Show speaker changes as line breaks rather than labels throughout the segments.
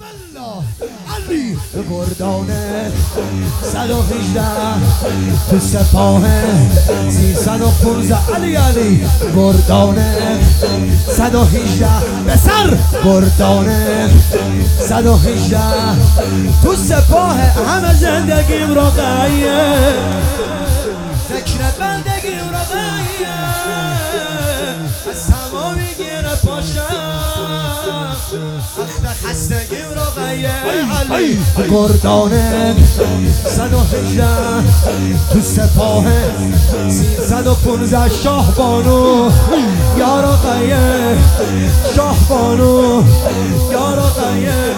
الله علی گردانه 118 تو سپاه 315 علی علی گردانه 118 به سر گردانه 118 تو سپاه همه زندگیم رو قیه فکر بندگیم رو قیه از همه میگیره پاشم وقت خستگیم رو قیه علی گردانه 118 تو سپاه 315 شاه بانو یا رقیه شاه بانو یا رقیه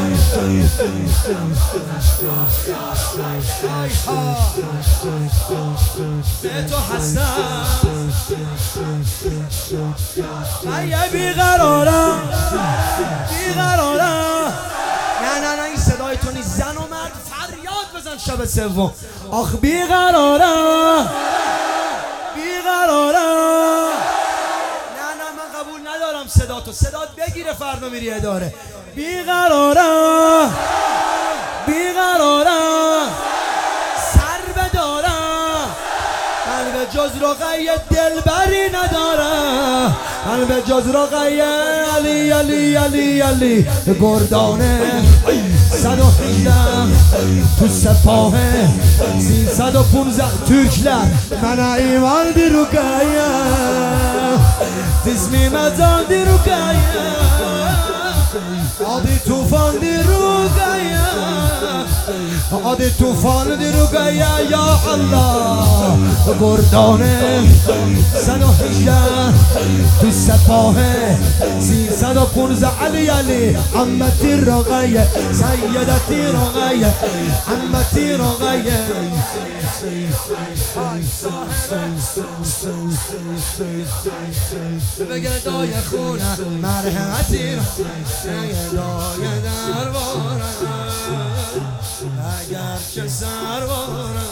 به تو هستم من بیقرارم بیقرارم نه این صدای تو نیست زن و مرد فریاد بزن شب سوم آخ بیقرارم بیقرارم نه من قبول ندارم صدات بگیره فردا میری اداره بیقرارم بیقرارم سر بدارم قلب جز رقیه دلبری ندارم قلب جز رقیه علی علی علی علی گردانه 118 تو سپاه 315 ترکler من ایمان دی رقیه تسمیم ازان دی رقیه آدی توفان دی رقیه آدی توفان دی رقیه یا الله گردانه 118 تو سپاه 315 علی علی عمتی رقیه سیدتی رقیه عمتی رقیه بگه دای خونه مرحمتی دای درباره اگر چه سرواره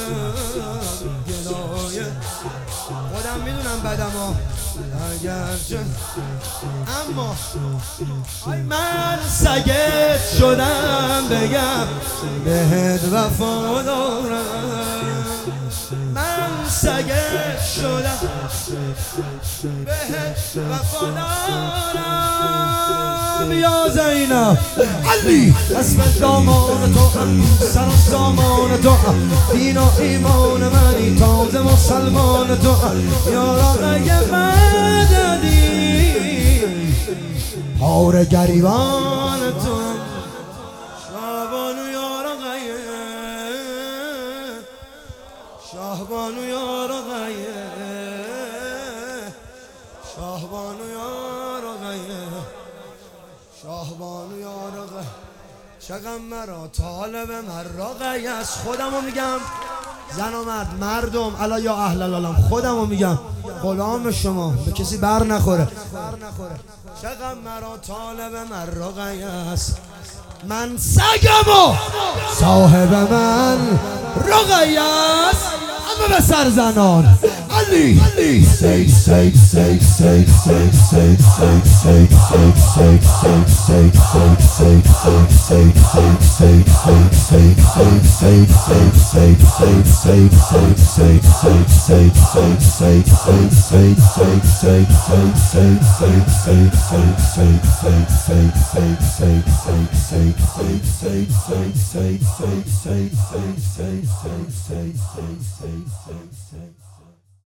گدای خودم میدونم بدمو اگر چه اما من سگت شدم بگم بهت وفا دارم من سگت شدم بهت وفا دارم یا زینب علی اسم دامان تو هم سر و سامان تو هم دین و ایمان منی تازه مسلمان تو هم یا رقیه مددی پار گریبان تو شاهبانو یا رقیه شاهبانو یا رقیه شاهبانو یا رقیه شاهبانو یا رقیه چقدر مرا طالب من رقیه از خودمو میگم زن و مرد مردم الا یا اهل العالم خودمو میگم غلام شما به کسی بر نخوره چقدر مرا طالب من رقیه است من سگمو صاحب من رقیه است اما به سر زنان علی say